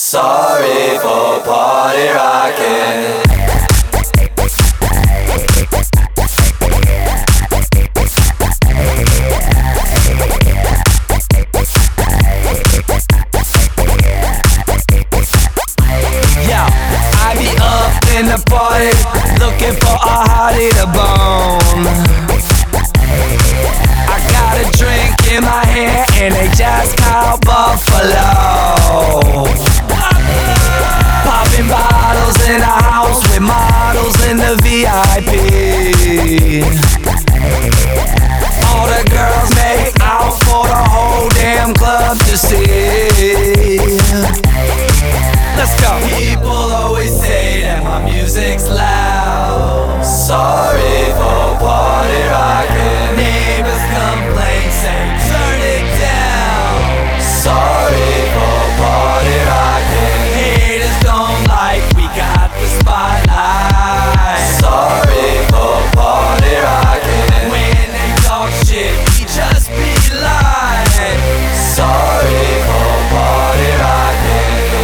Sorry for party rocking. I be up in the party, looking for a hottie to bone. I got a drink in my hand and they just called Buffalo. Popping bottles in a house with models in the VIP. All the girls make out for the whole damn club to see. Let's go. People always say that my music's loud. Sorry for party rocking. Neighbors complain, say turn it down. Sorry for party rocking. Haters don't like we got the spotlight. Sorry for party rocking. When they talk shit, we just be lying. Sorry for party rocking.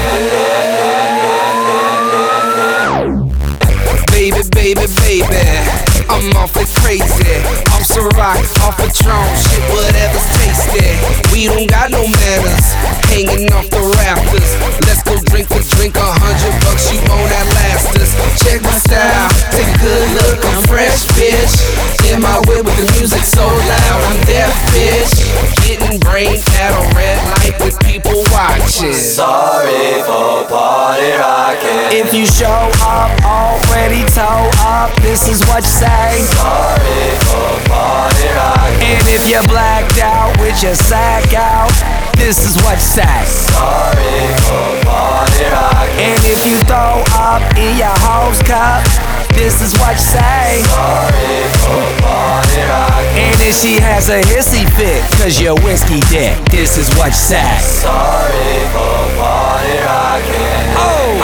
Baby, I'm awfully crazy. Off Ciroc, off Patron, shit, whatever's tasty. We don't got no manners, hanging off the rafters. Let's go drink for drink, $100, you won't outlast us. Check my style, take a good look, I'm fresh, bitch. In my whip with the music so loud, I'm deaf, bitch. Getting brain at a red light with people watching. Sorry for party rocking. If you show up already toe up, this is what you say. Sorry for party rocking. And if you're blacked out with your sack out, this is what you say. Sorry for party rocking. And if you throw up in your hose cup, this is what you say. Sorry for party rocking. And if she has a hissy fit, cause you're whiskey dick, this is what you say. Sorry for party rocking.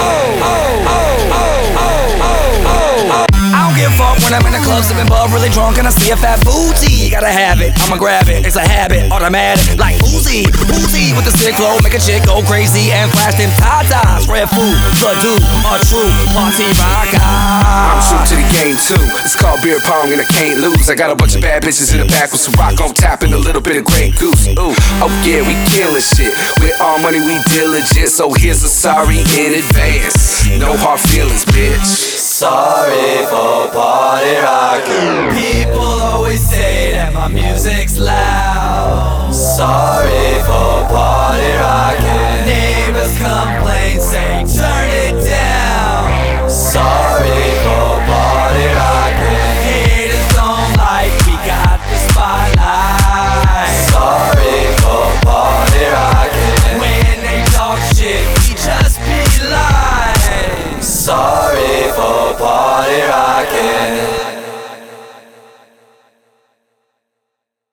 I don't give a fuck when I'm in the club sipping bub, really drunk and I see a fat booty. Gotta have it, I'ma grab it, it's a habit, automatic, like Uzi with the sick flow, make a chick go crazy and flash them tatas. Red food, the dude, a true party rocker. I'm true to the game too. It's called beer pong and I can't lose. I got a bunch of bad bitches in the back with some rock on tap and a little bit of Grey Goose. Ooh, oh yeah, we killing shit. With all money we diligent, so here's a sorry in advance. No hard feelings, bitch. Sorry for party rocking. People always say that my music's loud. Sorry for party rocking. Neighbors complain, say turn it down. Sorry for party rocking. Haters don't like we got the spotlight. Sorry for party rocking. When they talk shit, we just be lying. Sorry for party rocking.